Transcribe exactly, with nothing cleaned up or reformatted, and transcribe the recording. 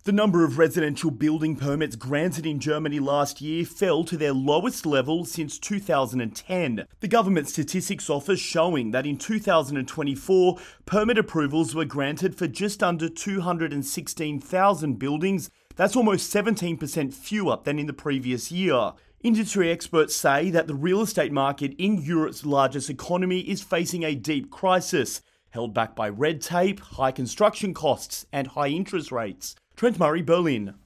The number of residential building permits granted in Germany last year fell to their lowest level since two thousand ten. The government statistics office showing that in two thousand twenty-four, permit approvals were granted for just under two hundred sixteen thousand buildings. That's almost seventeen percent fewer than in the previous year. Industry experts say that the real estate market in Europe's largest economy is facing a deep crisis, held back by red tape, high construction costs, and high interest rates. Trent Murray, Berlin.